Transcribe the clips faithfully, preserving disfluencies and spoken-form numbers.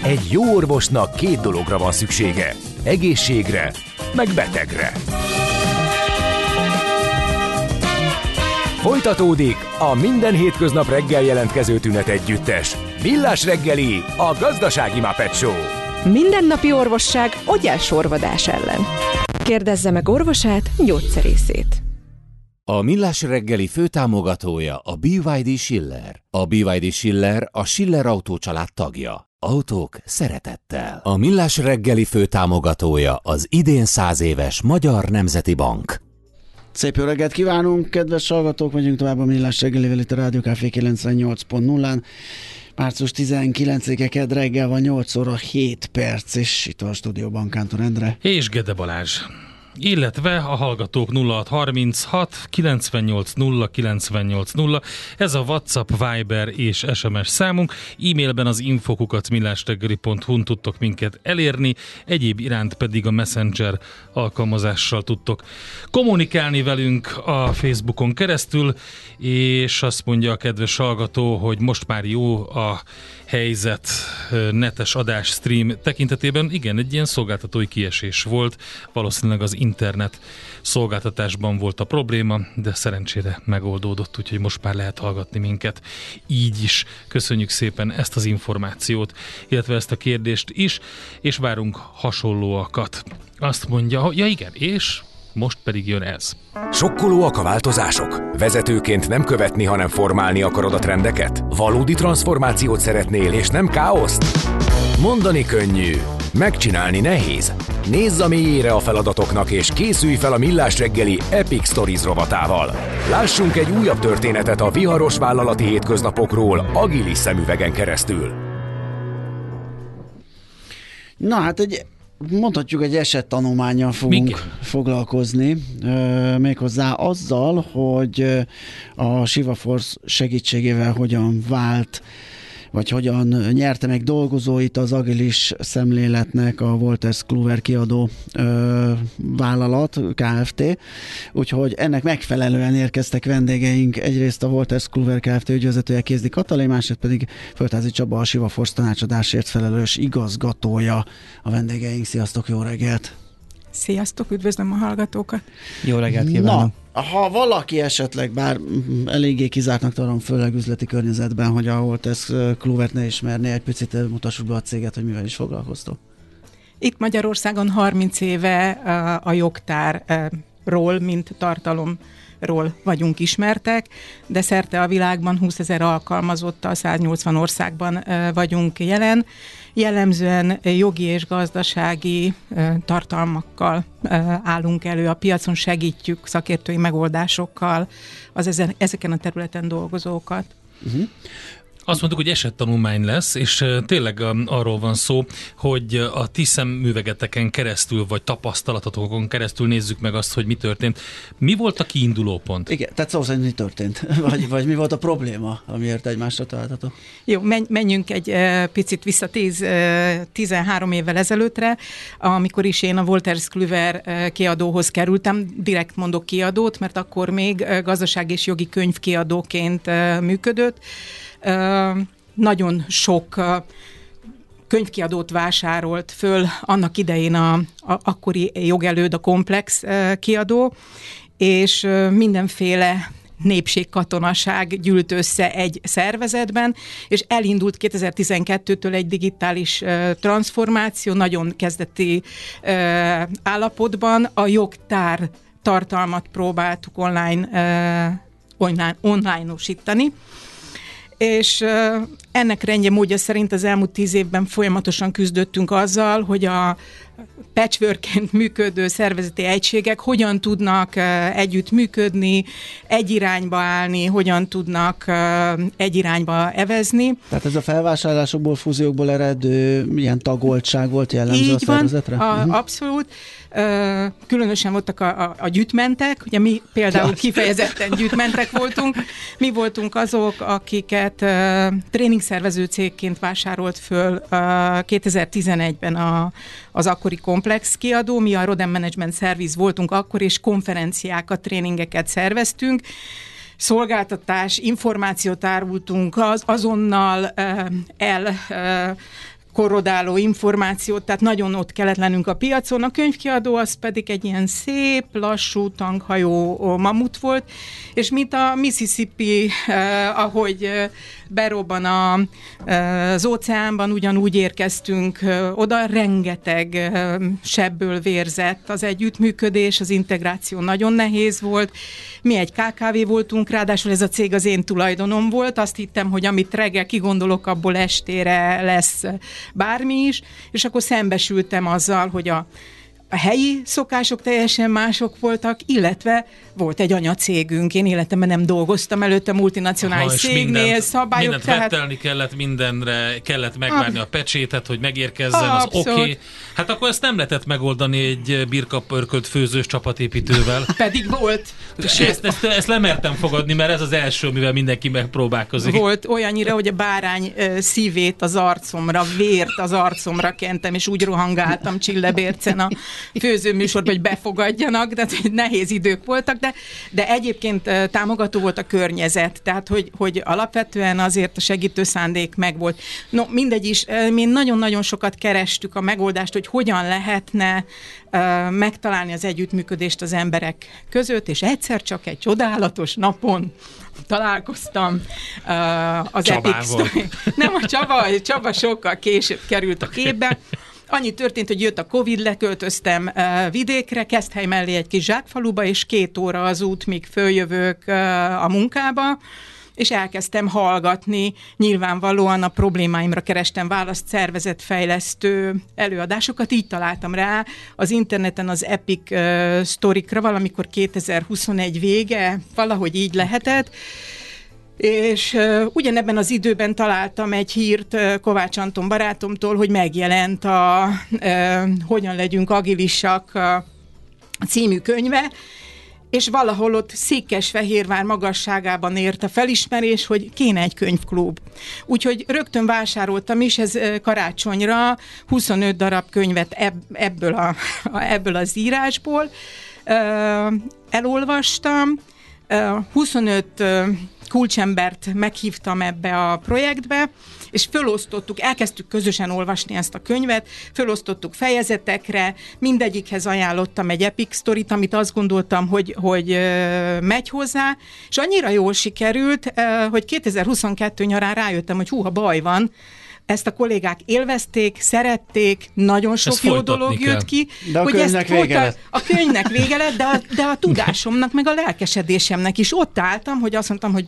Egy jó orvosnak két dologra van szüksége. Egészségre, meg betegre. Folytatódik a minden hétköznap reggel jelentkező tünet együttes. Millás reggeli, a gazdasági Muppet Show. Mindennapi orvosság ogyásorvadás ellen. Kérdezze meg orvosát, gyógyszerészét. A Millás reggeli főtámogatója a bé vé dé Schiller. A bé vé dé Schiller a Schiller Autó család tagja. Autók szeretettel. A Millás reggeli főtámogatója az idén száz éves Magyar Nemzeti Bank. Szép jó reggelt kívánunk, kedves hallgatók, megyünk tovább a Millás reggelivel itt a Rádió Café kilencvennyolc pont nullán. március tizenkilencedike kedd reggel van, nyolc óra hét perc, és itt van a stúdióban Kántor Endre. És Gede Balázs. Illetve a hallgatók nulla hat harminchat kilencvennyolc nulla kilencvennyolc nulla. Ez a WhatsApp, Viber és es em es számunk. E-mailben az info kukac millásreggeli pont hu-n tudtok minket elérni, egyéb iránt pedig a Messenger alkalmazással tudtok kommunikálni velünk a Facebookon keresztül, és azt mondja a kedves hallgató, hogy most már jó a helyzet netes adás stream tekintetében. Igen, egy ilyen szolgáltatói kiesés volt, valószínűleg az internet szolgáltatásban volt a probléma, de szerencsére megoldódott, úgyhogy most már lehet hallgatni minket így is. Köszönjük szépen ezt az információt, illetve ezt a kérdést is, és várunk hasonlóakat. Azt mondja, ja igen, és most pedig jön ez. Sokkolóak a változások? Vezetőként nem követni, hanem formálni akarod a trendeket? Valódi transformációt szeretnél, és nem káoszt? Mondani könnyű, megcsinálni nehéz. Nézz a mélyére a feladatoknak, és készülj fel a Millás reggeli Epic Stories rovatával. Lássunk egy újabb történetet a viharos vállalati hétköznapokról agilis szemüvegen keresztül. Na hát egy mondhatjuk, egy esettanulmánnyal fogunk Mik? foglalkozni, euh, méghozzá azzal, hogy a Shiva Force segítségével hogyan vált, vagy hogyan nyerte meg dolgozóit az agilis szemléletnek a Wolters Kluwer kiadó ö, vállalat, Kft. Úgyhogy ennek megfelelően érkeztek vendégeink. Egyrészt a Wolters Kluwer Kft. Ügyvezetője Kézdi Katalin, másrészt pedig Földházi Csaba, a Shiva Force tanácsadásért felelős igazgatója a vendégeink. Sziasztok, jó reggelt! Sziasztok, üdvözlöm a hallgatókat! Jó reggelt kívánok! Na, ha valaki esetleg, bár eléggé kizártnak tartom, főleg üzleti környezetben, hogy a Wolters Kluvert ne ismerné, egy picit mutassuk be a céget, hogy mivel is foglalkoztok. Itt Magyarországon harminc éve a jogtárról, mint tartalomról vagyunk ismertek, de szerte a világban húszezer alkalmazottal, száznyolcvan országban vagyunk jelen. Jellemzően jogi és gazdasági tartalmakkal állunk elő a piacon, segítjük szakértői megoldásokkal az ezen, ezeken a területen dolgozókat. Uh-huh. Azt mondtuk, hogy esettanulmány lesz, és tényleg arról van szó, hogy a ti szemüvegeteken keresztül, vagy tapasztalatokon keresztül nézzük meg azt, hogy mi történt. Mi volt a kiinduló pont? Igen, tehát szó szerint mi történt? Vagy, vagy mi volt a probléma, amiért egymásra találtatok? Jó, menjünk egy picit vissza tíz, tizenhárom évvel ezelőttre, amikor is én a Wolters Kluwer kiadóhoz kerültem. Direkt mondok kiadót, mert akkor még gazdaság és jogi könyvkiadóként működött. Uh, nagyon sok uh, könyvkiadót vásárolt föl annak idején a, a akkori jogelőd, a Komplex uh, kiadó, és uh, mindenféle népségkatonaság gyűlt össze egy szervezetben, és elindult kétezer-tizenkettőtől egy digitális uh, transformáció, nagyon kezdeti uh, állapotban. A jogtár tartalmat próbáltuk online, uh, online, online-osítani, és uh, ennek rendje módja szerint az elmúlt tíz évben folyamatosan küzdöttünk azzal, hogy a patchworkként működő szervezeti egységek hogyan tudnak uh, együtt működni, egy irányba állni, hogyan tudnak uh, egy irányba evezni. Tehát ez a felvásárlásokból, fúziókból eredő ilyen tagoltság volt jellemző így a szervezetre? Van, a, uh-huh. Abszolút. Uh, különösen voltak a, a, a gyűjtmentek, ugye mi például kifejezetten gyűjtmentek voltunk. Mi voltunk azok, akiket uh, tréningszervező cégként vásárolt föl uh, kétezer-tizenegyben a, az akkori Komplex kiadó. Mi a Rodem Management Service voltunk akkor, és konferenciákat, tréningeket szerveztünk. Szolgáltatás, információt árultunk, az, azonnal uh, el... Uh, korrodáló információt, tehát nagyon ott kellett lennünk a piacon. A könyvkiadó az pedig egy ilyen szép, lassú, tankhajó mamut volt, és mint a Mississippi, eh, ahogy eh, berobban a, eh, az óceánban, ugyanúgy érkeztünk eh, oda, rengeteg eh, sebből vérzett az együttműködés, az integráció nagyon nehéz volt. Mi egy ká ká vé voltunk, ráadásul ez a cég az én tulajdonom volt, azt hittem, hogy amit reggel kigondolok, abból estére lesz bármi is, és akkor szembesültem azzal, hogy a A helyi szokások teljesen mások voltak, illetve volt egy anyacégünk, én életemben nem dolgoztam előtte multinacionális cégnél, mindent, szabályok. Mindent tehát... vettelni kellett, mindenre kellett megvárni a pecsétet, hogy megérkezzen, az oké. Okay. Hát akkor ezt nem lehetett megoldani egy birkapörkölt főzős csapatépítővel. Pedig volt. Ezt, ezt, ezt lemertem fogadni, mert ez az első, mivel mindenki megpróbálkozik. Volt olyannyira, hogy a bárány szívét az arcomra, vért az arcomra kentem, és úgy rohangáltam Csillebércen a főzőműsorban, hogy befogadjanak, de nehéz idők voltak, de, de egyébként támogató volt a környezet, tehát hogy, hogy alapvetően azért a segítő szándék megvolt. No, mindegy is, mi nagyon-nagyon sokat kerestük a megoldást, hogy hogyan lehetne uh, megtalálni az együttműködést az emberek között, és egyszer csak egy csodálatos napon találkoztam uh, az Epic Story. Nem, a Csaba, Csaba sokkal később került a képbe. Annyi történt, hogy jött a Covid, leköltöztem uh, vidékre, Keszthely mellé egy kis zsákfaluba, és két óra az út, míg följövök uh, a munkába, és elkezdtem hallgatni, nyilvánvalóan a problémáimra kerestem választ, szervezetfejlesztő előadásokat, így találtam rá az interneten az Epic uh, Story-kra, valamikor kétezer-huszonegy vége, valahogy így lehetett, és uh, ugyanebben az időben találtam egy hírt uh, Kovács Anton barátomtól, hogy megjelent a uh, Hogyan legyünk agilisak uh, című könyve, és valahol ott Székesfehérvár magasságában ért a felismerés, hogy kéne egy könyvklub. Úgyhogy rögtön vásároltam is, ez uh, karácsonyra huszonöt darab könyvet ebb, ebből, a, ebből az írásból. Uh, elolvastam, uh, huszonöt uh, kulcsembert meghívtam ebbe a projektbe, és fölosztottuk, elkezdtük közösen olvasni ezt a könyvet, fölosztottuk fejezetekre, mindegyikhez ajánlottam egy Epic Storyt, amit azt gondoltam, hogy, hogy megy hozzá, és annyira jól sikerült, hogy kétezer-huszonkettő nyarán rájöttem, hogy húha, baj van, ezt a kollégák élvezték, szerették, nagyon sok ezt jó dolog kell. Jött ki. De a hogy könyvnek ezt vége lett. A könyvnek vége lett, de a, de a tudásomnak, meg a lelkesedésemnek is ott álltam, hogy azt mondtam, hogy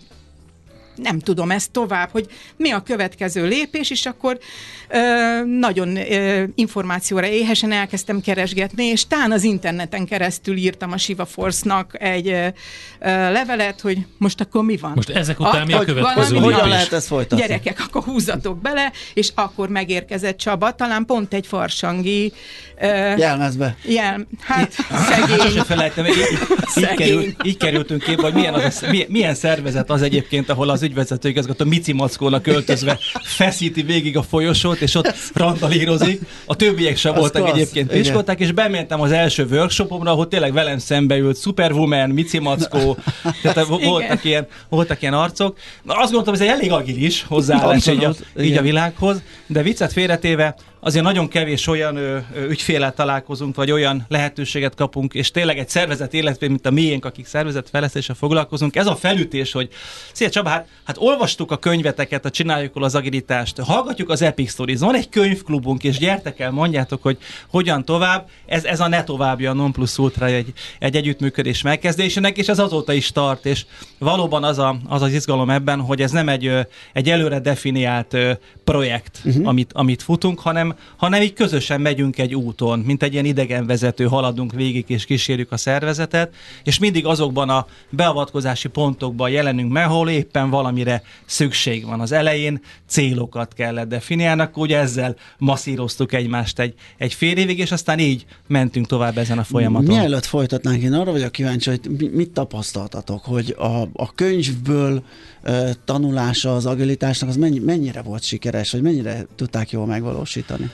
nem tudom ezt tovább, hogy mi a következő lépés, és akkor ö, nagyon ö, információra éhesen elkezdtem keresgetni, és tán az interneten keresztül írtam a Shiva Force-nak egy ö, levelet, hogy most akkor mi van? Most ezek után a, mi a következő lépés? Hogyan lehet ezt folytatni? Gyerekek, akkor húzzatok bele, és akkor megérkezett Csaba, talán pont egy farsangi ö, jelmezbe. Jel, hát szegény. Sose felejtem, így, így, kerül, így kerültünk képbe, hogy milyen, az, milyen, milyen szervezet az egyébként, ahol az ügyvezető igazgató Mici Mackónak öltözve feszíti végig a folyosót, és ott randalírozik. A többiek sem voltak klassz. Egyébként piskolták, és bementem az első workshopomra, ahol tényleg velem szembe ült Superwoman, Mici Mackó, tehát voltak ilyen, voltak ilyen arcok. Azt gondoltam, ez egy elég agilis hozzáállás így a, így a világhoz, de viccet félretéve, azért nagyon kevés olyan ö, ö, ügyféllel találkozunk, vagy olyan lehetőséget kapunk, és tényleg egy szervezet életben, mint a miénk, akik szervezetfejlesztéssel foglalkozunk. Ez a felütés, hogy szia Csaba, hát, hát olvastuk a könyveteket, a Csináljuk az agilitást, hallgatjuk az Epic Stories, van egy könyvklubunk, és gyertek el, mondjátok, hogy hogyan tovább. Ez, ez a ne továbbja, a non plus ultra egy, egy együttműködés megkezdésének, és ez azóta is tart, és valóban az a, az, az izgalom ebben, hogy ez nem egy, egy előre definiált projekt, uh-huh. amit, amit futunk, hanem hanem így közösen megyünk egy úton, mint egy ilyen idegenvezető, haladunk végig és kísérjük a szervezetet, és mindig azokban a beavatkozási pontokban jelenünk meg, ahol éppen valamire szükség van. Az elején célokat kellett definiálni, akkor ugye ezzel masszíroztuk egymást egy, egy fél évig, és aztán így mentünk tovább ezen a folyamaton. Mielőtt folytatnánk, én arra vagyok kíváncsi, hogy mit tapasztaltatok, hogy a, a könyvből uh, tanulása az agilitásnak, az mennyi, mennyire volt sikeres, vagy mennyire tudták jól megvalósítani?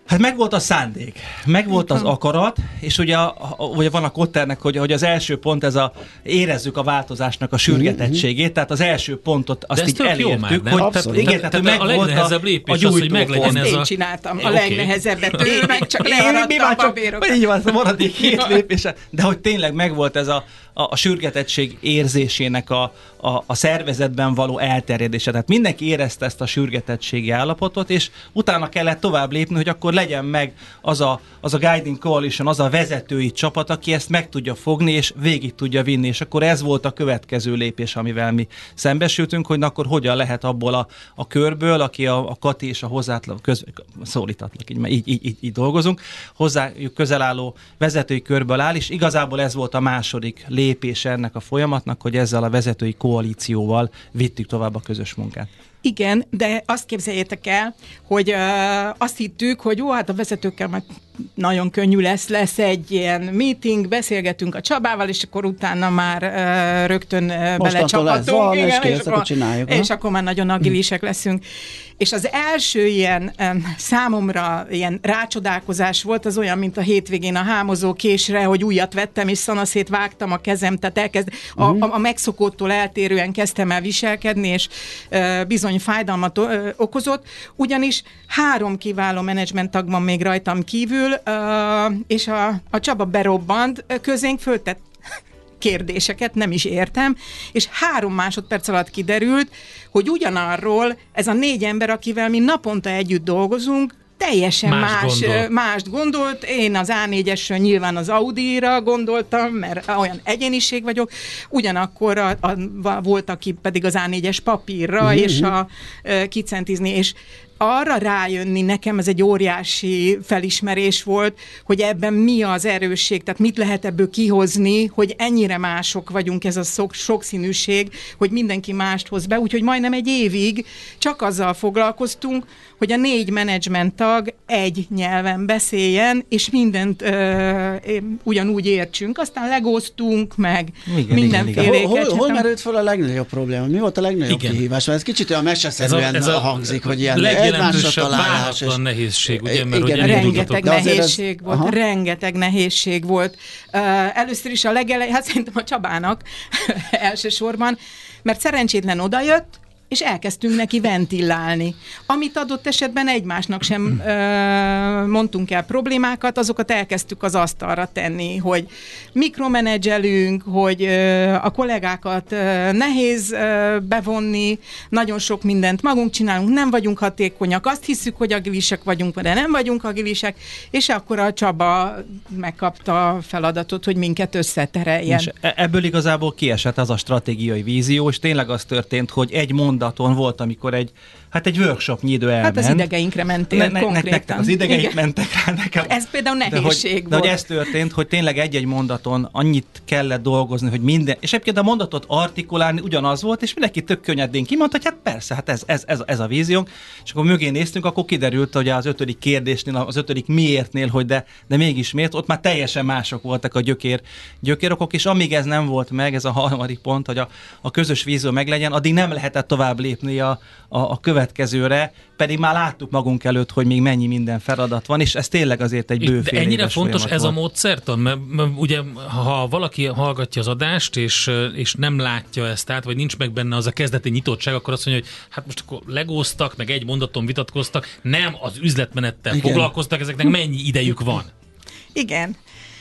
Hát megvolt a szándék, megvolt az akarat, és ugye, a, a, ugye van a Kotternek, hogy, hogy az első pont ez a érezzük a változásnak a sürgetettségét, tehát az első pontot azt így elértük, már, hogy tehát, igen, tehát, tehát a legnehezebb lépés az, hogy meglegyen ez a... Én csináltam a legnehezebbet, ő meg csak learadta a papírokat. Így van, maradék két lépése, de hogy tényleg megvolt ez a, a, a sürgetettség érzésének a, a, a szervezetben való elterjedése. Tehát mindenki érezte ezt a sürgetettségi állapotot, és utána kellett tovább lépni, hogy akkor legyen meg az a, az a Guiding Coalition, az a vezetői csapat, aki ezt meg tudja fogni, és végig tudja vinni. És akkor ez volt a következő lépés, amivel mi szembesültünk, hogy na, akkor hogyan lehet abból a, a körből, aki a, a Kati és a hozzátlak, köz, szólítatlak, így, így, így, így, így dolgozunk, hozzájuk közel álló vezetői körből áll, és igazából ez volt a második lépés ennek a folyamatnak, hogy ezzel a vezetői koalícióval vittük tovább a közös munkát. Igen, de azt képzeljétek el, hogy uh, azt hittük, hogy jó, hát a vezetőkkel majd nagyon könnyű lesz, lesz egy ilyen meeting, beszélgetünk a Csabával, és akkor utána már uh, rögtön uh, belecsapatunk. Van, igen, és, kész, és, akkor akkor, csináljuk, és akkor már nagyon agilisek leszünk. És az első ilyen um, számomra ilyen rácsodálkozás volt, az olyan, mint a hétvégén a hámozó késre, hogy újat vettem, és szanaszét vágtam a kezem, tehát elkezd, a, a, a megszokottól eltérően kezdtem el viselkedni, és uh, bizony fájdalmat uh, okozott, ugyanis három kiváló menedzsment tag van még rajtam kívül, uh, és a, a Csaba berobbant, közénk föltett kérdéseket, nem is értem, és három másodperc alatt kiderült, hogy ugyanarról ez a négy ember, akivel mi naponta együtt dolgozunk, teljesen más, más gondol. mást gondolt. Én az á négyesről nyilván az Audi-ra gondoltam, mert olyan egyéniség vagyok. Ugyanakkor a, a, volt, aki pedig az á négyes papírra, uh-huh. és a, a kicentizni, és arra rájönni, nekem ez egy óriási felismerés volt, hogy ebben mi az erősség, tehát mit lehet ebből kihozni, hogy ennyire mások vagyunk, ez a szok, sokszínűség, hogy mindenki mást hoz be, úgyhogy majdnem egy évig csak azzal foglalkoztunk, hogy a négy menedzsment tag egy nyelven beszéljen, és mindent ö, ugyanúgy értsünk. Aztán legóztunk, meg mindenféléket. Hol, hol, hol merült fel a legnagyobb probléma? Mi volt a legnagyobb igen. kihívás? Mert ez kicsit olyan meseszerűen ez a, ez a hangzik, hogy ilyen legjelentősebb várhatlan nehézség, ugye? Mert igen, ugye rengeteg nehézség ez... volt, aha. rengeteg nehézség volt. Uh, először is a legelején, hát szerintem a Csabának elsősorban, mert szerencsétlen odajött, és elkezdtünk neki ventillálni. Amit adott esetben egymásnak sem ö, mondtunk el problémákat, azokat elkezdtük az asztalra tenni, hogy mikromenedzselünk, hogy ö, a kollégákat ö, nehéz ö, bevonni, nagyon sok mindent magunk csinálunk, nem vagyunk hatékonyak, azt hiszük, hogy agilisek vagyunk, de nem vagyunk agilisek, és akkor a Csaba megkapta a feladatot, hogy minket összetereljen. És ebből igazából kiesett az a stratégiai vízió, és tényleg az történt, hogy egy mondaton volt, amikor egy, hát egy workshopnyi idő elment. Hát az idegeinkre mentél ne, ne, konkrétan. Nektek az idegeink igen. mentek rá nekem. Ez például nehézség de hogy, volt. De hogy ez történt, hogy tényleg egy-egy mondaton annyit kellett dolgozni, hogy minden, és egyébként a mondatot artikulálni ugyanaz volt, és mindenki tök könnyedén kimondta, hogy hát persze, hát ez, ez, ez, ez a víziónk, és akkor mögé néztünk, akkor kiderült, hogy az ötödik kérdésnél, az ötödik miértnél, hogy de, de mégis miért, ott már teljesen mások voltak a gyökér, gyökérokok, és amíg ez nem volt meg, ez a harmadik pont, hogy a, a közös vízió meglegyen, addig nem lehetett tovább lépni a, a, a következőre, pedig már láttuk magunk előtt, hogy még mennyi minden feladat van, és ez tényleg azért egy bőfél De ennyire fontos ez volt. a módszertan, mert, mert ugye ha valaki hallgatja az adást, és, és nem látja ezt át, vagy nincs meg benne az a kezdeti nyitottság, akkor azt mondja, hogy hát most akkor legóztak, meg egy mondaton vitatkoztak, nem az üzletmenettel igen. foglalkoztak, ezeknek mennyi idejük van? Igen.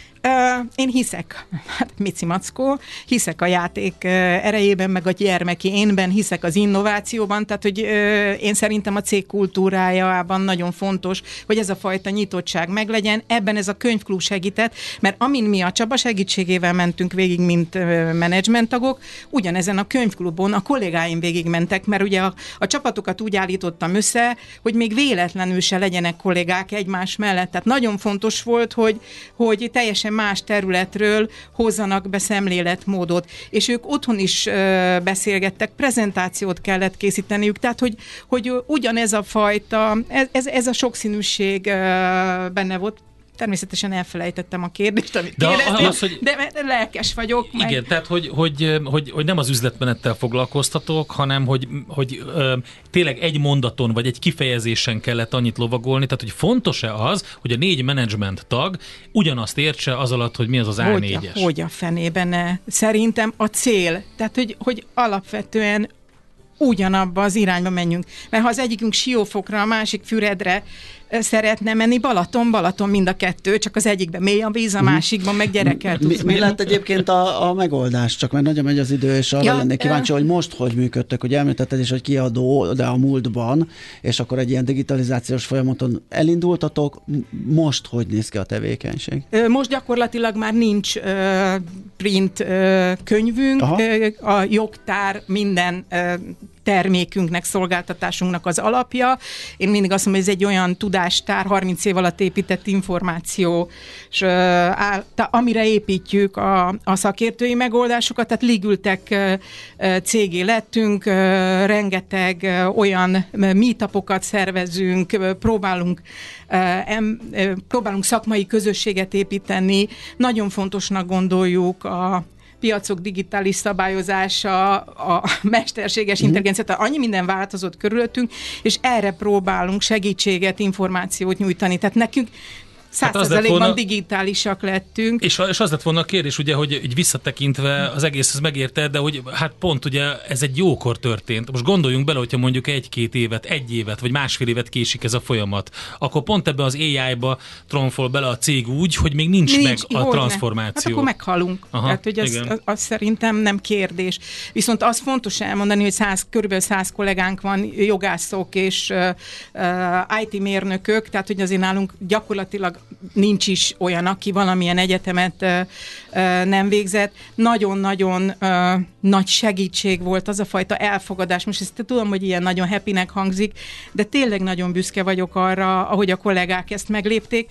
Uh, én hiszek, hát Mici Mackó, hiszek a játék uh, erejében, meg a gyermeki énben, hiszek az innovációban, tehát hogy uh, én szerintem a cég kultúrájában nagyon fontos, hogy ez a fajta nyitottság meglegyen, ebben ez a könyvklub segített, mert amin mi a Csaba segítségével mentünk végig, mint uh, menedzsmenttagok, ugyanezen a könyvklubon a kollégáim végig mentek, mert ugye a, a csapatokat úgy állítottam össze, hogy még véletlenül se legyenek kollégák egymás mellett, tehát nagyon fontos volt, hogy, hogy teljesen más területről hozzanak be szemléletmódot, és ők otthon is ö, beszélgettek, prezentációt kellett készíteniük, tehát hogy, hogy ugyanez a fajta, ez, ez a sokszínűség ö, benne volt. természetesen elfelejtettem a kérdést, amit de kérdeztél, az, hogy... de lelkes vagyok. Igen, meg... tehát hogy, hogy, hogy, hogy nem az üzletmenettel foglalkoztatok, hanem hogy, hogy ö, tényleg egy mondaton vagy egy kifejezésen kellett annyit lovagolni, tehát hogy fontos-e az, hogy a négy menedzsment tag ugyanazt értse az alatt, hogy mi az az á négyes? Hogy a, hogy a fenében ne. Szerintem a cél, tehát hogy, hogy alapvetően ugyanabba az irányba menjünk. Mert ha az egyikünk Siófokra, a másik Füredre szeretne menni, Balaton, Balaton mind a kettő, csak az egyikben mély a víz, a másikban meg gyerekkel tudsz Mi, mi lett egyébként a, a megoldás? Csak mert nagyon megy az idő, és arra ja, lennék kíváncsi, hogy most hogy működtök, hogy említetted is, hogy kiadó, de a múltban, és akkor egy ilyen digitalizációs folyamaton elindultatok, most hogy néz ki a tevékenység? Most gyakorlatilag már nincs uh, print uh, könyvünk, uh, a jogtár minden uh, termékünknek, szolgáltatásunknak az alapja. Én mindig azt mondom, hogy ez egy olyan tudástár, harminc év alatt épített információ, és, uh, áll, ta, amire építjük a, a szakértői megoldásokat, tehát Ligültek uh, cégé lettünk, uh, rengeteg uh, olyan meetupokat szervezünk, uh, próbálunk, uh, em, uh, próbálunk szakmai közösséget építeni, nagyon fontosnak gondoljuk a piacok digitális szabályozása, a mesterséges mm. intelligencia, tehát annyi minden változott körülöttünk, és erre próbálunk segítséget, információt nyújtani. Tehát nekünk száz százalékban hát digitálisak lettünk. És, és az lett volna a kérdés, ugye, hogy így visszatekintve az egészhez megérte, de hogy hát pont ugye ez egy jókor történt. Most gondoljunk bele, hogyha mondjuk egy-két évet, egy évet, vagy másfél évet késik ez a folyamat, akkor pont ebbe az á i-ba tronfol bele a cég úgy, hogy még nincs, nincs meg a transformáció. Hát akkor meghalunk. Aha, hát, hogy az, az, az szerintem nem kérdés. Viszont az fontos elmondani, hogy száz, körülbelül száz kollégánk van, jogászok és uh, uh, i té mérnökök, tehát hogy azért nálunk gyakorlatilag nincs is olyan, aki valamilyen egyetemet ö, ö, nem végzett. Nagyon-nagyon ö, nagy segítség volt az a fajta elfogadás. Most ezt tudom, hogy ilyen nagyon happynek hangzik, de tényleg nagyon büszke vagyok arra, ahogy a kollégák ezt meglépték.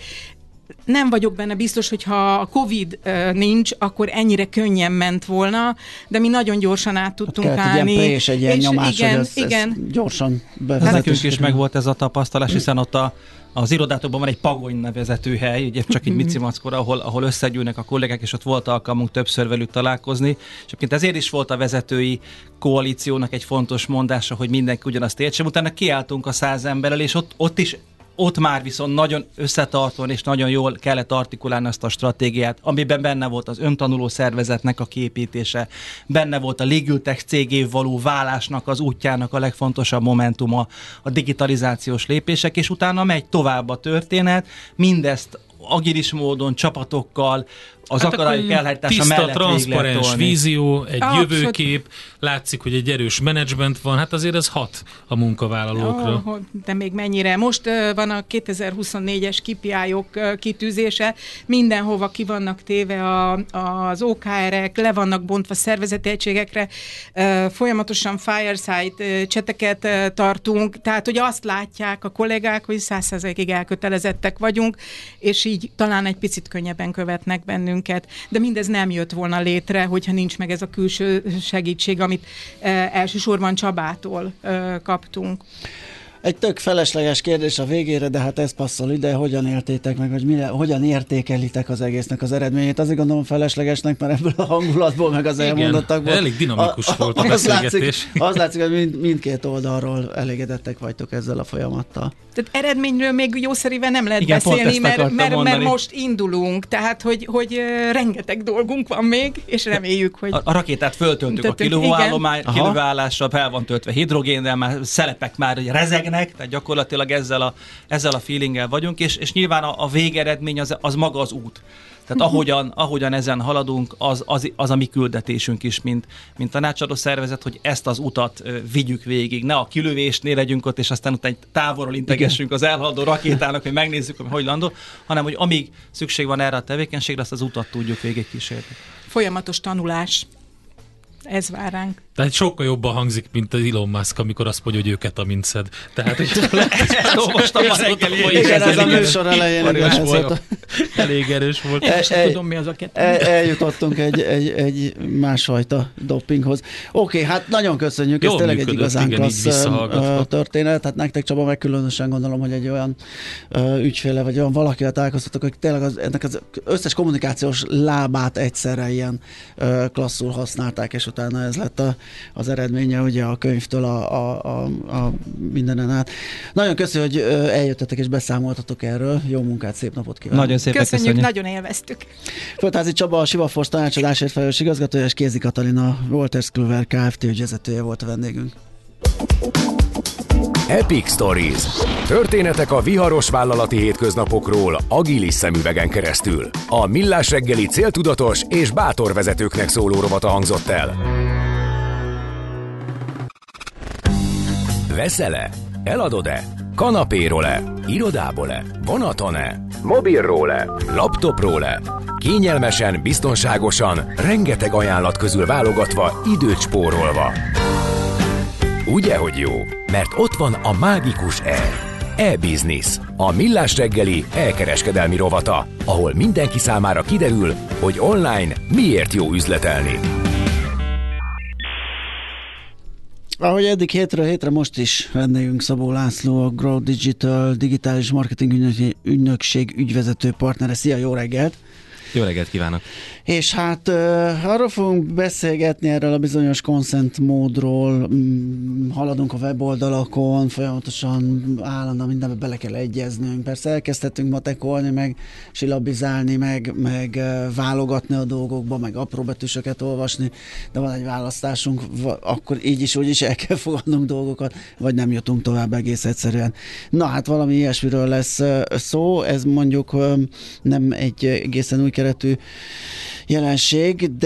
Nem vagyok benne biztos, hogy ha a Covid uh, nincs, akkor ennyire könnyen ment volna, de mi nagyon gyorsan át tudtunk hát állni. Egy ilyen prés, egy ilyen nyomás, igen, hogy ez, igen. ez gyorsan bevezető. Nekünk is megvolt ez a tapasztalás, hiszen ott a Az irodátokban van egy Pagony nevezetű hely, ugye csak egy Micimackor, ahol, ahol összegyűlnek a kollégák, és ott volt alkalmunk többször velük találkozni. És egyébként ezért is volt a vezetői koalíciónak egy fontos mondása, hogy mindenki ugyanazt értsen. Utána kiálltunk a száz emberrel, és ott, ott is Ott már viszont nagyon összetartóan és nagyon jól kellett artikulálni azt a stratégiát, amiben benne volt az öntanuló szervezetnek a kiépítése, benne volt a Ligültek cégé való válásnak az útjának a legfontosabb momentuma, a digitalizációs lépések, és utána megy tovább a történet, mindezt agilis módon, csapatokkal, az hát akadályok elhajtása mellett tiszta, transzparens vízió, egy ah, jövőkép, látszik, hogy egy erős menedzsment van, hát azért ez hat a munkavállalókra. Oh, de még mennyire. Most uh, van a kétezer-huszonnégyes ká pé í-ok uh, kitűzése, mindenhova ki vannak téve a, az o ká er-ek, le vannak bontva szervezeti egységekre, uh, folyamatosan fireside uh, cseteket uh, tartunk, tehát hogy azt látják a kollégák, hogy száz százalékig elkötelezettek vagyunk, és így talán egy picit könnyebben követnek bennünk. De mindez nem jött volna létre, hogyha nincs meg ez a külső segítség, amit eh, elsősorban Csabától eh, kaptunk. Egy tök felesleges kérdés a végére, de hát ez passzol ide, hogyan éltétek meg, hogy mire, hogyan értékelitek az egésznek az eredményét. Azért gondolom feleslegesnek, mert ebből a hangulatból, meg az elmondottakból. Elég dinamikus a, volt a, a beszélgetés. Látszik, az látszik, hogy mind, mindkét oldalról elégedettek vagytok ezzel a folyamattal. Tehát eredményről még jószerűen nem lehet igen, beszélni, mert, mert, mert most indulunk, tehát hogy, hogy rengeteg dolgunk van még, és reméljük, hogy... A, a rakétát föltöltük a kilóállomásra, fel van töltve hidrogénnel, már szelepek már rezegnek, tehát gyakorlatilag ezzel a, ezzel a feelinggel vagyunk, és, és nyilván a, a végeredmény az, az maga az út. Tehát ahogyan, ahogyan ezen haladunk, az, az, az a mi küldetésünk is, mint, mint tanácsadó szervezet, hogy ezt az utat ö, vigyük végig. Ne a kilövésnél legyünk ott, és aztán utána távolról integessünk az elhaladó rakétának, hogy megnézzük, hogy hogy landol, hanem hogy amíg szükség van erre a tevékenységre, azt az utat tudjuk végig kísérni. Folyamatos tanulás. Ez vár ránk. Tehát sokkal jobban hangzik, mint az Elon Musk, amikor azt mondja, hogy őket amint szed. Tehát, hogy lehet, olvastam a reggeli. Igen, ez a műsor elején. Elég erős volt. Én sem tudom, mi az a kettő. Eljutottunk egy, egy, egy másfajta dopinghoz. Oké, okay, hát nagyon köszönjük, Jól ez tényleg működött, egy igazán igen, klassz történet. Hát nektek, Csaba, meg különösen gondolom, hogy egy olyan uh, ügyféle, vagy olyan valakivel találkoztatok, hogy tényleg az, ennek az összes kommunikációs lábát egyszerre ilyen uh, klasszul használták, és utána ez lett a, az eredménye ugye a könyvtől a, a, a, a mindenen át. Nagyon köszönjük, hogy uh, eljöttetek és beszámoltatok erről. Jó munkát, szép napot kívánok! Nagyon szépen köszönjük, köszönjük. nagyon élveztük. Földházi Csaba, a Siva Force tanácsadásért felelős igazgatója, és Kézi Katalina, Wolters Kluwer Kft. Ügyvezetője volt a vendégünk. Epic Stories. Történetek a viharos vállalati hétköznapokról agilis szemüvegen keresztül. A Millás reggeli céltudatos és bátor vezetőknek szóló rovata hangzott el. Veszel-e? Eladod-e? Kanapéról-e? Irodából-e? Vonaton-e? Mobilról-e? Laptopról-e? Kényelmesen, biztonságosan, rengeteg ajánlat közül válogatva, időt spórolva. Ugye, hogy jó? Mert ott van a mágikus E. E-Business, a Millás reggeli elkereskedelmi rovata, ahol mindenki számára kiderül, hogy online miért jó üzletelni. Ahogy eddig hétről hétre, most is vendégünk Szabó László, a Grow Digital digitális marketing ügynökség ügyvezető partnere. Szia, jó reggelt! Jó reggelt kívánok! És hát uh, arról fogunk beszélgetni, erről a bizonyos consent módról, mm, haladunk a weboldalakon, folyamatosan állandóan mindenbe bele kell egyeznünk. Persze elkezdhetünk matekolni, meg silabizálni, meg, meg uh, válogatni a dolgokba, meg apró betűsöket olvasni, de van egy választásunk, v- akkor így is, úgy is el kell fogadnunk dolgokat, vagy nem jutunk tovább egész egyszerűen. Na hát valami ilyesmiről lesz uh, szó, ez mondjuk um, nem egy egészen új keretű jelenség,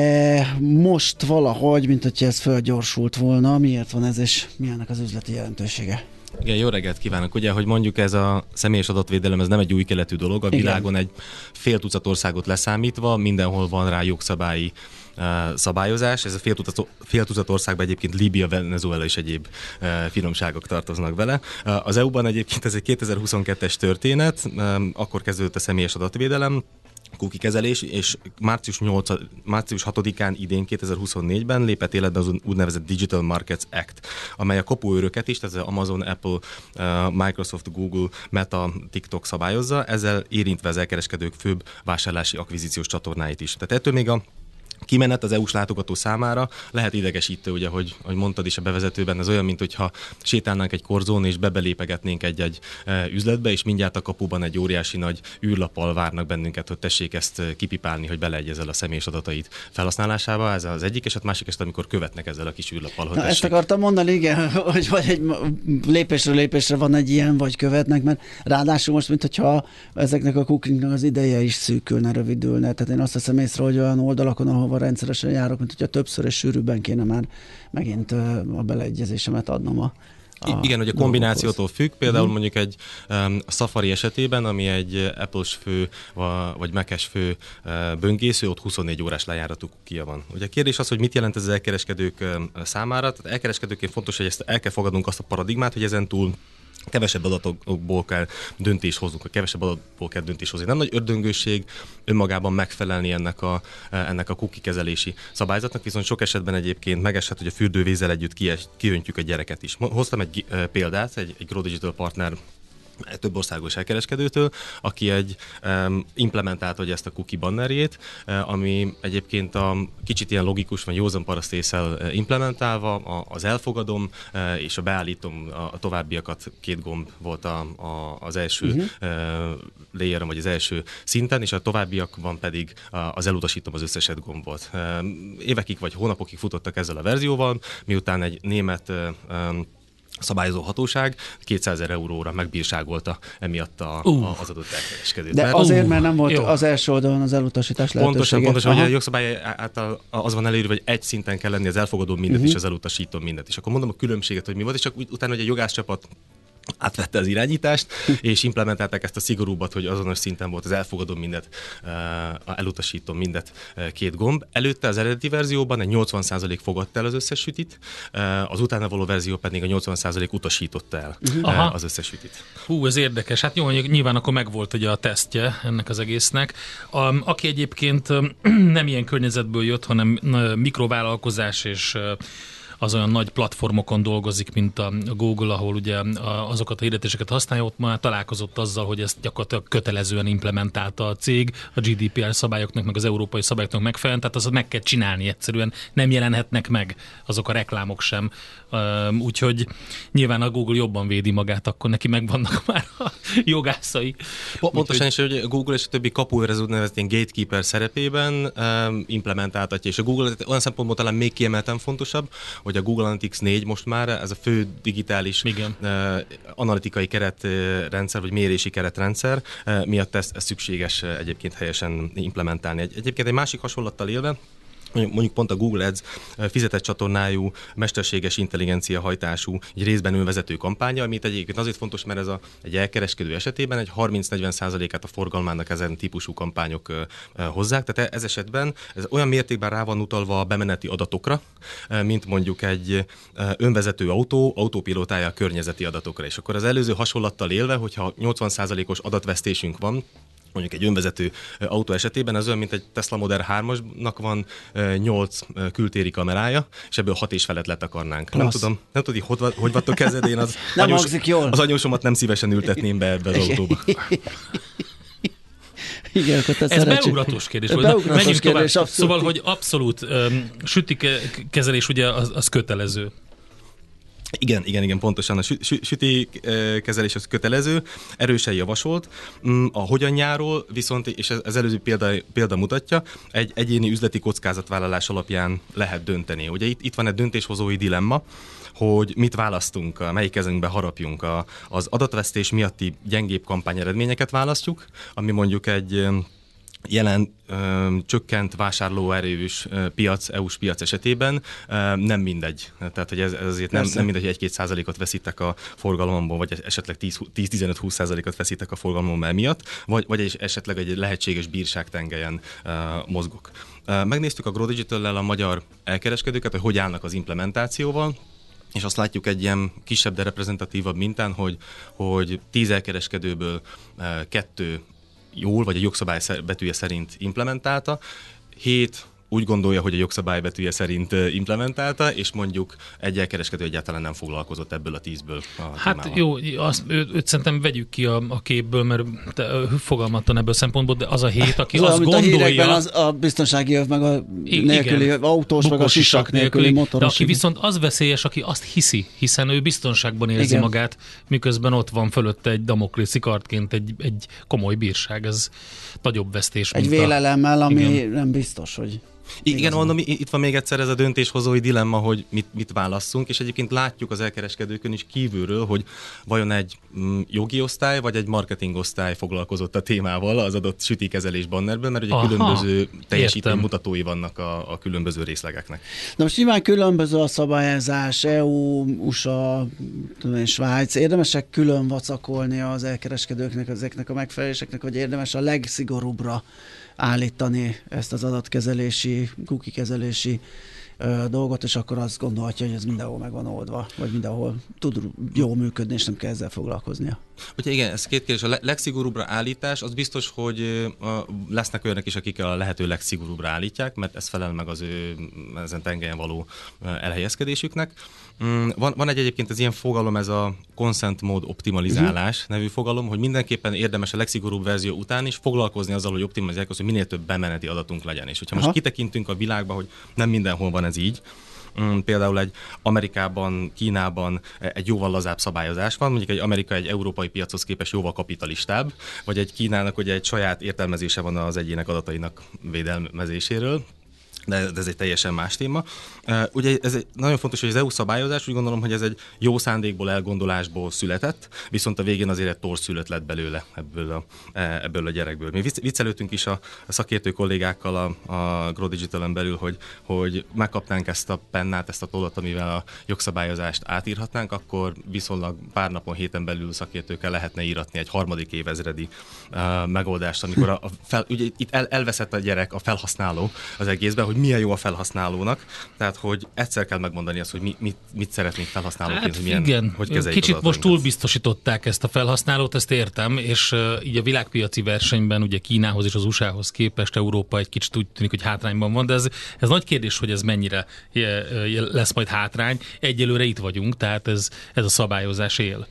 de most valahogy, mint hogy ez fölgyorsult volna. Miért van ez, és mi ennek az üzleti jelentősége? Igen, jó reggelt kívánok. Ugye, hogy mondjuk ez a személyes adatvédelem, ez nem egy új keletű dolog. A világon Igen. egy fél tucat országot leszámítva, mindenhol van rá jogszabályi uh, szabályozás. Ez a fél tucat, fél tucat országban egyébként Líbia, Venezuela és egyéb uh, finomságok tartoznak vele. Uh, az é u-ban egyébként ez egy kétezer-huszonkettes történet, um, akkor kezdődött a személyes adatvédelem, cookie kezelés, és március nyolcadikán, március hatodikán idén kétezer-huszonnégyben lépett életbe az úgynevezett Digital Markets Act, amely a kapuőröket is, tehát az Amazon, Apple, Microsoft, Google, Meta, TikTok szabályozza, ezzel érintve az elkereskedők főbb vásárlási akvizíciós csatornáit is. Tehát ettől még a kimenet az é u-s látogató számára lehet idegesítő, ugye, hogy, ahogy mondtad is a bevezetőben, ez olyan, mint hogyha sétálnánk egy korzón, és bebelépegetnénk egy-egy e, üzletbe, és mindjárt a kapuban egy óriási nagy űrlappal várnak bennünket, hogy tessék ezt kipipálni, hogy beleegyezel a személyes adatait felhasználásába. Ez az egyik eset, másik eset, amikor követnek ezzel a kis űrlappal. Na, ezt akartam mondani, igen, hogy vagy egy lépésről lépésre van egy ilyen, vagy követnek, mert ráadásul most, mint hogyha ezeknek a cookingnak az ideje is szűkülne, rövidülne. Tehát én azt veszem észre, hogy olyan oldalakon, ahol rendszeresen járok, mint hogyha többször és sűrűbben kéne már megint a beleegyezésemet adnom a A Igen, hogy a kombinációtól függ, például uh-huh. mondjuk egy um, Safari esetében, ami egy Apple-s fő vagy Mac-es fő uh, böngésző, ott huszonnégy órás lejáratú cookie van. Ugye a kérdés az, hogy mit jelent ez az elkereskedők um, számára. Tehát elkereskedőként fontos, hogy ezt el kell fogadnunk azt a paradigmát, hogy ezen túl kevesebb adatokból kell döntés hoznunk, a kevesebb adatból kell döntés hozni. Nem nagy ördöngőség önmagában megfelelni ennek a, ennek a cookie kezelési szabályzatnak, viszont sok esetben egyébként megeshet, hogy a fürdővízzel együtt kiöntjük a gyereket is. Hoztam egy példát, egy, egy Grow Digital partner több országos elkereskedőtől, aki egy um, implementált hogy ezt a cookie bannerjét, uh, ami egyébként a kicsit ilyen logikus, vagy józan parasztésszel uh, implementálva, a, az elfogadom uh, és a beállítom a, a továbbiakat, két gomb volt a, a, az első uh-huh. uh, layeron, vagy az első szinten, és a továbbiakban pedig uh, az elutasítom az összeset gomb volt. Uh, évekig vagy hónapokig futottak ezzel a verzióval, miután egy német uh, um, szabályozó hatóság kétszázezer euróra megbírságolta emiatt a, uh. a, az adott elkereskedőt. De mert, azért, mert nem volt jó. az első oldalon az elutasítás lehetősége. Pontosan, pontosan, hogy a jogszabály által az van előírva, hogy egy szinten kell lenni az elfogadó mindent, uh-huh. és az elutasító mindent. És akkor mondom a különbséget, hogy mi volt, és csak utána, hogy a jogászcsapat átvette az irányítást, és implementálták ezt a szigorúbbat, hogy azonos szinten volt az elfogadom mindet, elutasítom mindet két gomb. Előtte az eredeti verzióban egy nyolcvan százalék fogadta el az összes sütit, az utána való verzió pedig a nyolcvan százalék utasította el uh-huh. az összes sütit. Hú, ez érdekes. Hát jó, nyilván akkor megvolt ugye a tesztje ennek az egésznek. A, aki egyébként nem ilyen környezetből jött, hanem mikrovállalkozás és az olyan nagy platformokon dolgozik, mint a Google, ahol ugye azokat a hirdetéseket használja, ott már találkozott azzal, hogy ezt gyakorlatilag kötelezően implementálta a cég a gé dé pé er szabályoknak, meg az európai szabályoknak megfelelően, tehát azt meg kell csinálni egyszerűen, nem jelenhetnek meg azok a reklámok sem. Úgyhogy nyilván a Google jobban védi magát, akkor neki megvannak már a jogászai. Pontosan is, hogy a Google és a többi kapuőrező úgynevezett ilyen gatekeeper szerepében implementáltatja, és a Google olyan szempontból talán még kiemelten fontosabb, hogy a Google Analytics négy most már ez a fő digitális uh, analitikai keretrendszer, vagy mérési keretrendszer uh, miatt ez, ez szükséges uh, egyébként helyesen implementálni. Egy, egyébként egy másik hasonlattal élve, mondjuk pont a Google Ads fizetett csatornájú, mesterséges intelligencia hajtású, egy részben önvezető kampánya, amit egyébként azért fontos, mert ez a, egy elkereskedő esetében egy harminc-negyven százalékát a forgalmának ezen típusú kampányok uh, hozzák, tehát ez esetben ez olyan mértékben rá van utalva a bemeneti adatokra, uh, mint mondjuk egy uh, önvezető autó, autópilótája a környezeti adatokra. És akkor az előző hasonlattal élve, hogyha nyolcvan százalékos adatvesztésünk van, mondjuk egy önvezető autó esetében, az olyan, mint egy Tesla Model hármasnak van nyolc kültéri kamerája, és ebből hat és felett letakarnánk. Nem tudom, nem tudom, hogy hogy vattok kezed, én az, anyós, az anyósomat nem szívesen ültetném be ebbe az autóba. Igen, ez beugratos kérdés volt. Beugratos Menjünk kérdés, tovább. abszolút. Szóval, hogy abszolút um, sütikezelés ugye az, az kötelező. Igen, igen, igen, pontosan. A sü- sü- süti kezelés az kötelező, erősen javasolt. A hogyanjáról viszont, és ez előző példa, példa mutatja, egy egyéni üzleti kockázatvállalás alapján lehet dönteni. Ugye itt, itt van egy döntéshozói dilemma, hogy mit választunk, melyik kezünkbe harapjunk. A, az adatvesztés miatti gyengébb kampányeredményeket választjuk, ami mondjuk egy jelen ö, csökkent vásárlóerős ö, piac, é u-s piac esetében ö, nem mindegy. Tehát, hogy ez, ez azért nem, nem mindegy, hogy egy-két százalékot veszítek a forgalomból, vagy esetleg tíz-tizenöt-húsz százalékot veszítek a forgalomból miatt, vagy, vagy esetleg egy lehetséges bírságtengelyen ö, mozgok. Ö, megnéztük a Grow Digital-lel a magyar elkereskedőket, hogy hogy állnak az implementációval, és azt látjuk egy ilyen kisebb, de reprezentatívabb mintán, hogy, hogy tíz elkereskedőből ö, kettő jól, vagy a jogszabály betűje szerint implementálta, hét úgy gondolja, hogy a jogszabály betűje szerint implementálta, és mondjuk egy elkereskedő egyáltalán nem foglalkozott ebből a tízből. A hát témával. Jó, azt, őt, őt szerintem vegyük ki a, a képből, mert fogalmatlan ebből a szempontból, de az a hét, aki az azt gondolja... Az a biztonsági öv, meg a nélküli igen, autós, meg a sisak nélküli, nélküli motoros. De aki viszont az veszélyes, aki azt hiszi, hiszen ő biztonságban érzi igen. magát, miközben ott van fölötte egy damoklészi kardként egy, egy komoly bírság, ez nagyobb vesztés. Egy vélelemmel, ami igen. nem biztos, hogy... Igen, igazán. Mondom, itt van még egyszer ez a döntéshozói dilemma, hogy mit, mit válasszunk, és egyébként látjuk az elkereskedőkön is kívülről, hogy vajon egy mm, jogi osztály, vagy egy marketing osztály foglalkozott a témával az adott sütikezelés bannerből, mert ugye Aha, különböző teljesítménymutatói vannak a, a különböző részlegeknek. Na most nyilván különböző a szabályozás, é u, u es á, tudom én, Svájc. Érdemesek külön vacakolni az elkereskedőknek, ezeknek a megfeleléseknek, vagy érdemes a legszigorúbbra állítani ezt az adatkezelési, cookie kezelési ö, dolgot, és akkor azt gondolhatja, hogy ez mindenhol meg van oldva, vagy mindenhol tud jól működni, és nem kell ezzel foglalkoznia. Ugye igen, ez két kérdés. A legszigorúbbra állítás, az biztos, hogy uh, lesznek olyanok is, akik a lehető legszigorúbbra állítják, mert ez felel meg az ő ezen tengelyen való uh, elhelyezkedésüknek. Um, van, van egy egyébként az ilyen fogalom, ez a consent mode optimalizálás uh-huh. nevű fogalom, hogy mindenképpen érdemes a legszigorúbb verzió után is foglalkozni azzal, hogy optimalizálják, hogy minél több bemeneti adatunk legyen. És hogyha Aha. most kitekintünk a világba, hogy nem mindenhol van ez így, például egy Amerikában, Kínában egy jóval lazább szabályozás van, mondjuk egy Amerika egy európai piachoz képest jóval kapitalistább, vagy egy Kínának ugye egy saját értelmezése van az egyének adatainak védelmezéséről. de, de ez egy teljesen más téma. Uh, ugye ez egy, nagyon fontos, hogy az é u szabályozás, úgy gondolom, hogy ez egy jó szándékból, elgondolásból született, viszont a végén azért egy torszülött lett belőle ebből a, ebből a gyerekből. Mi viccelődtünk is a, a szakértő kollégákkal a, a Grow Digitalen belül, hogy, hogy megkapnánk ezt a pennát, ezt a tollat, amivel a jogszabályozást átírhatnánk, akkor viszonylag pár napon, héten belül szakértőkkel lehetne íratni egy harmadik évezredi uh, megoldást, amikor a, a fel, ugye itt el, elveszett a gyerek, a felhasználó az egészben, hogy milyen jó a felhasználónak, tehát hogy egyszer kell megmondani azt, hogy mi, mit, mit szeretnénk felhasználóként, hát, hogy milyen, igen. hogy kezeljük. Kicsit most túlbiztosították ezt a felhasználót, ezt értem, és uh, így a világpiaci versenyben ugye Kínához és az u es á-hoz képest Európa egy kicsit úgy tűnik, hogy hátrányban van, de ez, ez nagy kérdés, hogy ez mennyire lesz majd hátrány. Egyelőre itt vagyunk, tehát ez, ez a szabályozás él.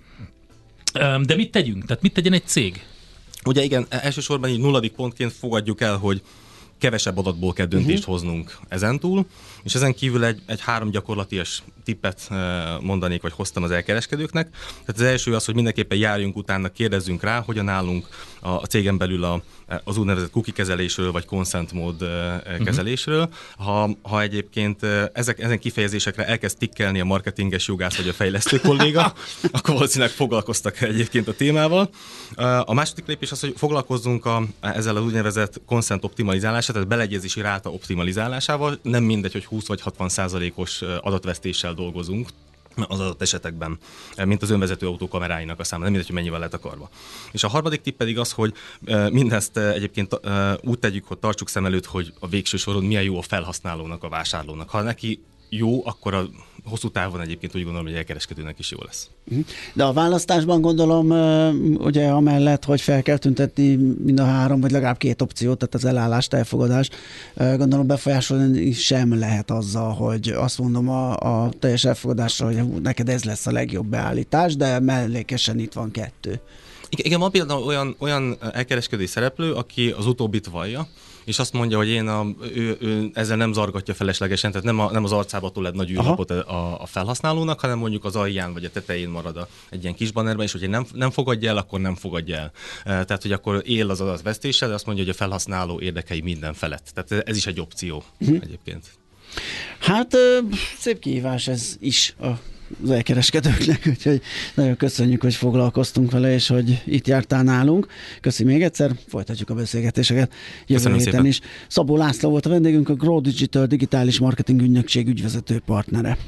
De mit tegyünk? Tehát mit tegyen egy cég? Ugye igen, elsősorban így nulladik pontként fogadjuk el, hogy kevesebb adatból kell döntést uh-huh. hoznunk ezentúl, és ezen kívül egy, egy három gyakorlatias tippet mondanék, vagy hoztam az elkereskedőknek. Tehát az első az, hogy mindenképpen járjunk utána, kérdezzünk rá, hogyan állunk a, a cégen belül a, az úgynevezett cookie kezelésről, vagy consent mód kezelésről. Ha, ha egyébként ezek, ezen kifejezésekre elkezd tikkelni a marketinges jogász, vagy a fejlesztő kolléga, akkor valószínűleg foglalkoztak egyébként a témával. A második lépés az, hogy foglalkozzunk a, ezzel az úgynevezett consent optimalizálásával, tehát beleegyezési ráta optimalizálásával. Nem mindegy, hogy húsz vagy hatvan százalékos adatvesztéssel dolgozunk az adott esetekben, mint az önvezető autó kameráinak a száma, nem mindegy, hogy mennyivel lett akarva. És a harmadik tipp pedig az, hogy mindezt egyébként úgy tegyük, hogy tartsuk szem előtt, hogy a végső soron milyen jó a felhasználónak, a vásárlónak. Ha neki jó, akkor a hosszú távon egyébként úgy gondolom, hogy elkereskedőnek is jó lesz. De a választásban gondolom, ugye amellett, hogy fel kell tüntetni mind a három, vagy legalább két opciót, tehát az elállást, elfogadást, gondolom befolyásolni sem lehet azzal, hogy azt mondom a, a teljes elfogadásra, hogy neked ez lesz a legjobb beállítás, de mellékesen itt van kettő. Igen, igen, van például olyan, olyan elkereskedői szereplő, aki az utóbbit vallja, és azt mondja, hogy én a, ő, ő ezzel nem zargatja feleslegesen, tehát nem, a, nem az arcába tol egy nagy űrlapot a, a felhasználónak, hanem mondjuk az alján vagy a tetején marad a, egy ilyen kis bannerben, és hogyha nem, nem fogadja el, akkor nem fogadja el. Tehát, hogy akkor él az adatvesztéssel, de azt mondja, hogy a felhasználó érdekei minden felett. Tehát ez is egy opció hm. egyébként. Hát szép kihívás ez is a az elkereskedőknek, úgyhogy nagyon köszönjük, hogy foglalkoztunk vele, és hogy itt jártál nálunk. Köszi még egyszer, folytatjuk a beszélgetéseket jövő héten szépen is. Szabó László volt a vendégünk, a Grow Digital digitális marketing ügynökség ügyvezető partnere.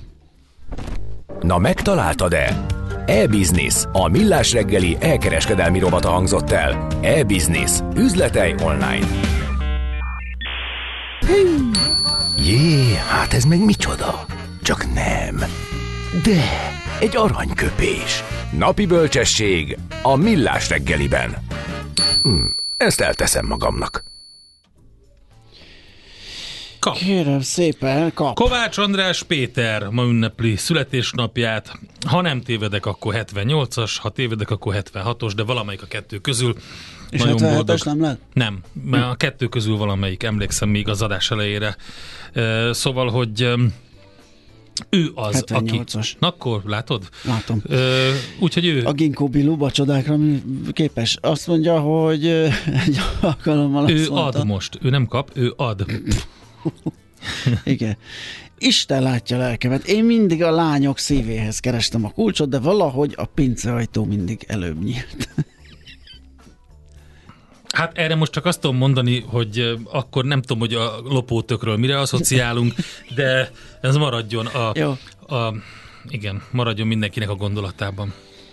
Na megtaláltad-e? E-Business, a millás reggeli elkereskedelmi rovata hangzott el. E-Business, üzletei online. Jé, hát ez meg micsoda? Csak nem. De, egy aranyköpés. Napi bölcsesség a millás reggeliben. Hm, ezt elteszem magamnak. Kap. Kérem szépen, kap. Kovács András Péter ma ünnepli születésnapját. Ha nem tévedek, akkor hetvennyolcas, ha tévedek, akkor hetvenhatos, de valamelyik a kettő közül. És hetvenhetes nem lehet? Nem, mert a kettő közül valamelyik, emlékszem még az adás elejére. Szóval, hogy ő az, hetvennyolcas. Aki... Na akkor, látod? Látom. Ö, úgyhogy ő... A Ginkgo biluba csodákra képes. Azt mondja, hogy egy alkalommal ő azt mondta, ad most. Ő nem kap, ő ad. Igen. Isten látja lelkemet. Én mindig a lányok szívéhez kerestem a kulcsot, de valahogy a pinceajtó mindig előbb nyílt. Hát erre most csak azt tudom mondani, hogy akkor nem tudom, hogy a lopótökről mire asszociálunk, de ez maradjon a, Jó. a igen, maradjon mindenkinek a gondolatában.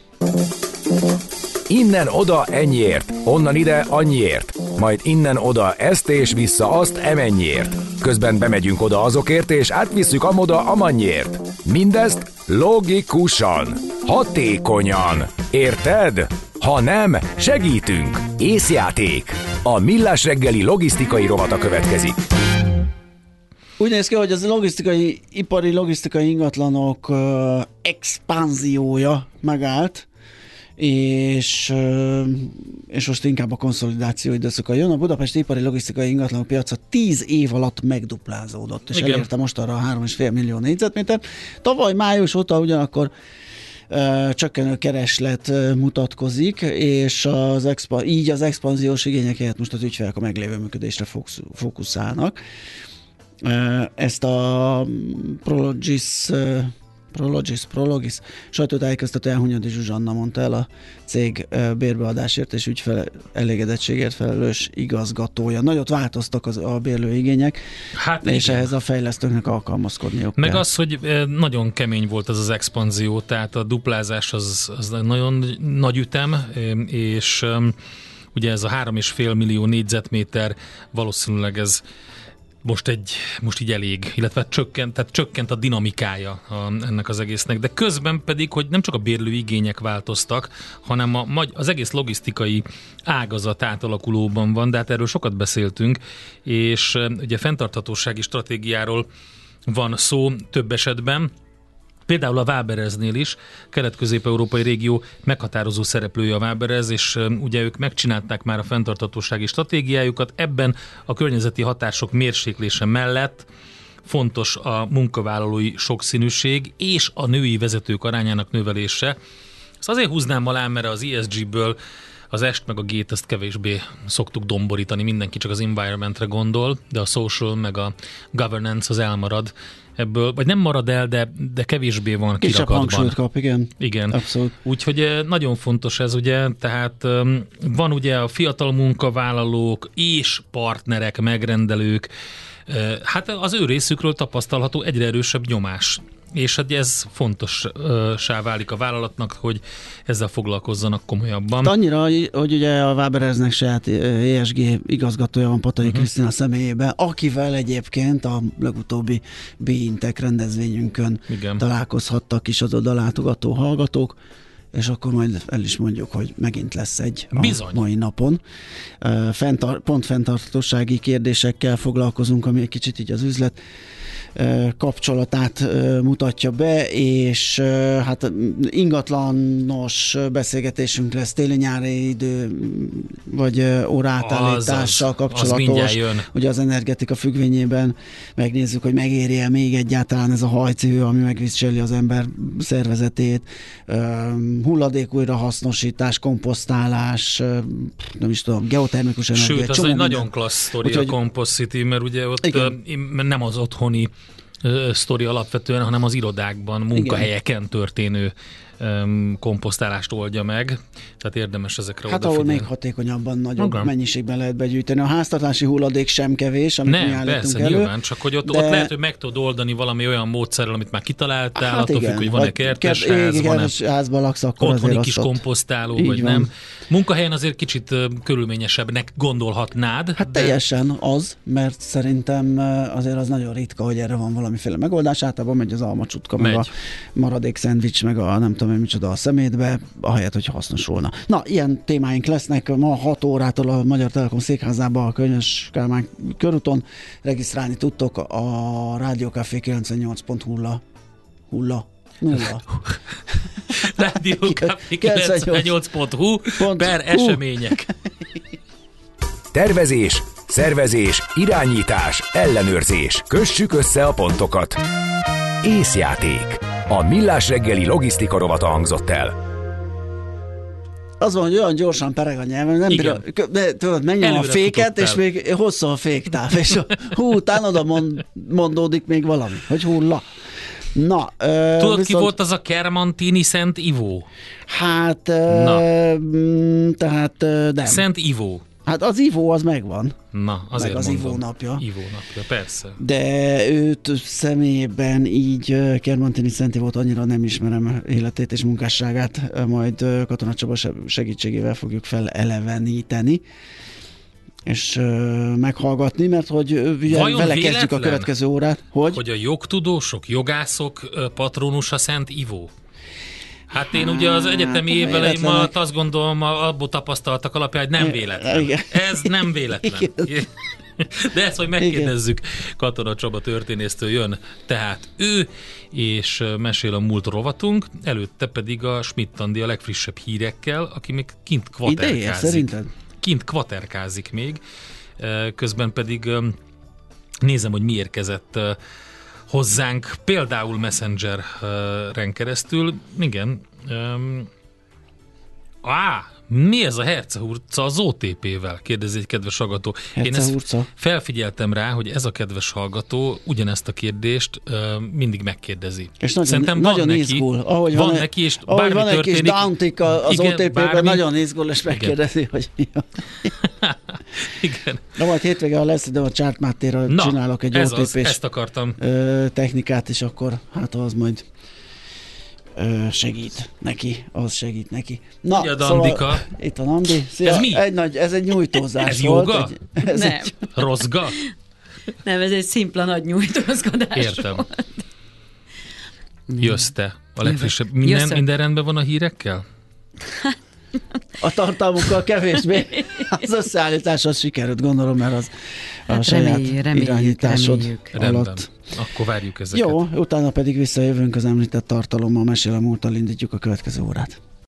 Innen oda ennyiért, onnan ide annyiért, majd innen oda ezt és vissza azt emennyiért. Közben bemegyünk oda azokért, és átvisszük amoda amannyiért. Mindezt logikusan, hatékonyan. Érted? Ha nem, segítünk. Észjáték. A millás reggeli logisztikai rovata következik. Úgy néz ki, hogy az logisztikai, ipari logisztikai ingatlanok uh, expanziója megállt, és, uh, és most inkább a konszolidáció időszaka jön. A budapesti ipari logisztikai ingatlanok piaca tíz év alatt megduplázódott, és igen, elérte most arra a három és fél millió négyzetmétert. Tavaly május óta ugyanakkor Uh, csökkenő kereslet uh, mutatkozik, és az expa- így az expanziós igények helyett most az ügyfelek a meglévő működésre fókuszálnak. Ezt a Prologis Prologis, Prologis sajtótájékoztatóján Hunyadi Zsuzsanna mondta el, a cég bérbeadásért és ügyfele elégedettségért felelős igazgatója. Nagyot változtak az, a bérlőigények, hát és igen. Ehhez a fejlesztőknek alkalmazkodniuk Meg kell. az, hogy nagyon kemény volt ez az expanzió, tehát a duplázás az, az nagyon nagy ütem, és ugye ez a három és fél millió négyzetméter, valószínűleg ez most, egy, most így elég, illetve csökkent, tehát csökkent a dinamikája a, ennek az egésznek, de közben pedig, hogy nem csak a bérlő igények változtak, hanem a, az egész logisztikai ágazat átalakulóban van, de hát erről sokat beszéltünk, és ugye fenntarthatósági stratégiáról van szó több esetben, például a Wabereznél is, kelet-közép-európai régió meghatározó szereplője a Waberez, és ugye ők megcsinálták már a fenntarthatósági stratégiájukat. Ebben a környezeti hatások mérséklése mellett fontos a munkavállalói sokszínűség és a női vezetők arányának növelése. Ezt azért húznám alá, mert az E S G-ből az est meg a G-t ezt kevésbé szoktuk domborítani, mindenki csak az environmentre gondol, de a social meg a governance az elmarad ebből, vagy nem marad el, de, de kevésbé van kisebb kirakatban. hangsúlyt kap, igen. Igen. Abszolút. Úgyhogy nagyon fontos ez, ugye, tehát van ugye a fiatal munkavállalók és partnerek, megrendelők, hát az ő részükről tapasztalható egyre erősebb nyomás. És ez fontossá válik a vállalatnak, hogy ezzel foglalkozzanak komolyabban. Hát annyira, hogy ugye a Wabereznek saját E S G igazgatója van Patai uh-huh. Krisztina személyében, akivel egyébként a legutóbbi B-Intek rendezvényünkön Igen. találkozhattak is az oda látogató hallgatók, és akkor majd el is mondjuk, hogy megint lesz egy a Bizony. mai napon. Fenntar- pont fenntartósági kérdésekkel foglalkozunk, ami egy kicsit így az üzlet kapcsolatát mutatja be, és hát ingatlanos beszélgetésünk lesz téli-nyári idő, vagy óraátállítással kapcsolatos. Ugye az energetika függvényében megnézzük, hogy megéri-e még egyáltalán ez a hajcihő, ami megviseli az ember szervezetét, hulladék újrahasznosítás, komposztálás, nem is tudom, geotermikus energia. Sőt, az egy nagyon klassz sztori a Compost City, mert ugye ott igen. nem az otthoni sztori alapvetően, hanem az irodákban, munkahelyeken Igen. történő um, komposztálást oldja meg. Tehát érdemes ezekre hát odafigyelni. ahol még hatékonyabban, nagyobb Magam. mennyiségben lehet begyűjteni. A háztartási hulladék sem kevés, amit Nem, mi állítunk persze, elő. nyilván, csak hogy ott, de... ott lehet, hogy meg tudod oldani valami olyan módszerrel, amit már kitaláltál, hát attól függ, hogy van-e kertes ház, van-e házban laksz, akkor otthoni kis komposztáló, vagy van. nem. Munkahelyen azért kicsit uh, körülményesebbnek gondolhatnád. Hát de... teljesen az, mert szerintem azért az nagyon ritka, hogy erre van valamiféle megoldás. Általában megy az almacsutka, meg a maradék szendvics, meg a nem tudom, micsoda a szemétbe, ahelyett, hogy hasznosulna. Na, ilyen témáink lesznek ma hat órától a Magyar Telekom székházában a Könyves Kálmán körúton. Regisztrálni tudtok a Rádiókafé kilencvennyolc pont nulla nulla nulla Rádiókafé kilencvennyolc pont hu per események. Tervezés, szervezés, irányítás, ellenőrzés. Kössük össze a pontokat. Észjáték. A Millás reggeli logisztika rovata hangzott el. Az van, hogy olyan gyorsan pereg a nyelven, nem bírom, de tudod, menjen a féket, futottál. És még hosszú a féktáv, és hú, utána oda mond, mondódik még valami, hogy hulla. Na, Tudod, viszont... ki volt az a Kermantini Szent Ivó? Hát, Na. tehát nem. Szent Ivó. Hát az Ivó az megvan. Na, azért meg az mondom. Ivó napja. Ivó napja, persze. De őt személyében így Kermantini Szent Ivót annyira nem ismerem életét és munkásságát, majd Katona Csaba segítségével fogjuk feleleveníteni és uh, meghallgatni, mert hogy ugye vele véletlen, kezdjük a következő órát. Hogy? hogy a jogtudósok, jogászok patronusa Szent Ivó? Hát én ugye az egyetemi hát, éveleim alatt azt gondolom, abból tapasztaltak alapján, hogy nem véletlen. Igen. Ez nem véletlen. Igen. De ezt, hogy megkérdezzük, Katona Csaba történésztől jön tehát ő, és mesél a múlt rovatunk, előtte pedig a Schmidt Andi a legfrissebb hírekkel, aki még kint kvaterkázik. Ideje, szerinted? Kint kvaterkázik még, közben pedig nézem, hogy mi érkezett hozzánk, például Messenger-ren keresztül. Igen. Um, á, Mi ez a hercehurca az o té pé-vel? Kérdezi egy kedves hallgató. Én ezt felfigyeltem rá, hogy ez a kedves hallgató ugyanezt a kérdést uh, mindig megkérdezi. És nagyon, Szerintem nagyon neki, izgul. Ahogy van van neki, és ahogy bármi van egy történik. kis downtick az igen, o té pében, bármi, nagyon izgul, és megkérdezi, igen. hogy mi a... Igen. Na majd hétvége, ha lesz, de a Csártmáttéra csinálok egy ez o té pés az, ezt akartam. technikát, és akkor hát az majd segít neki, az segít neki. Na, a Dandika. Szóval, itt a Nandi. Szia, ez mi? Egy nagy, ez egy nyújtózás ez volt. Jóga? Egy, ez Nem. Egy... Rozga? Nem, ez egy szimpla nagy nyújtózkodás. Értem. Volt. Jössz te. A legfrissebb. Minden, minden rendben van a hírekkel? A tartalmukkal kevésbé. Az összeállítás az sikerült, gondolom, mert az hát a saját reméljük, reméljük, irányításod reméljük. alatt. Rendben. Akkor várjuk ezeket. Jó, utána pedig visszajövünk az említett tartalommal, mesél a múlttal, indítjuk a következő órát.